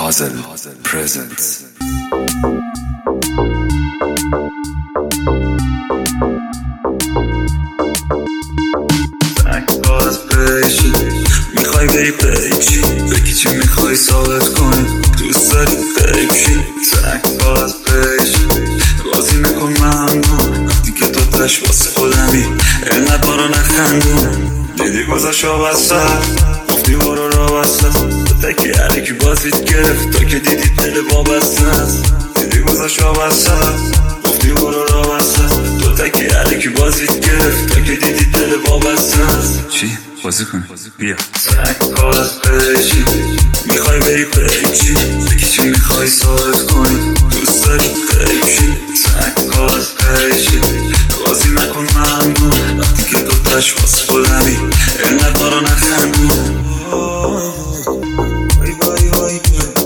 Hazel presents. باز پیشی میخوای بری پیچی بگی چی میخوای ثابت کنی دوست داری پیچی تک باز پیشی بازی نکن ممنون دیگه تو تش واسه خودمی اینقدر بارو نخندون دیدی گذاشت وسط گفتی برو را وسط تو تکی علیکی بازیت گرفت تا که دیدی دل وابسته است دیدی گذاشت وسط گفتی برو را وسط تو تکی علیکی بازیت گرفت تا که دیدی دل وابسته است چی؟ بازی کن بیا تک باز پیشی میخوای بری پیچی بگی چی میخوای ثابت کنی دوست داری پیچی تک باز پیشی بازی نکن ممنون وقتی که تو تش واسه خودمی اینقدر بارو نخندون وای وای وای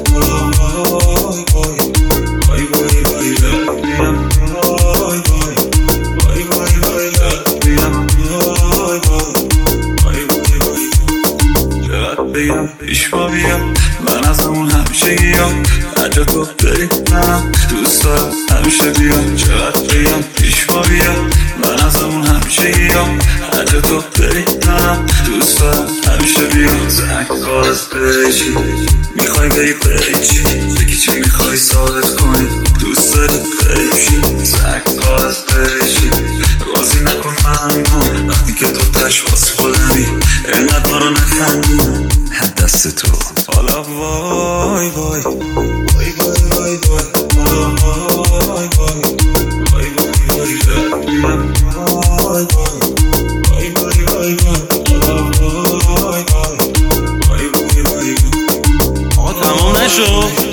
بگم پیش با بیام من از همون همیشه گیام هرجا تو بری منم دوست دارم همیشه بیام چقدر بگم پیش با بیام من از همون همیشه گیام هرجا تو بری منم دوست دارم همیشه بیام زنگ باز پیچی میخوای بری پیچی بگی چی میخوای ثابت کنی دوست داری پیچی زنگ باز پیچی بازی نکن ممنون وقتی که تو تش واسه خودمی اینقدر بارو نخندون دست تو حالا وای وای وای وای وای وای وای تمام نشو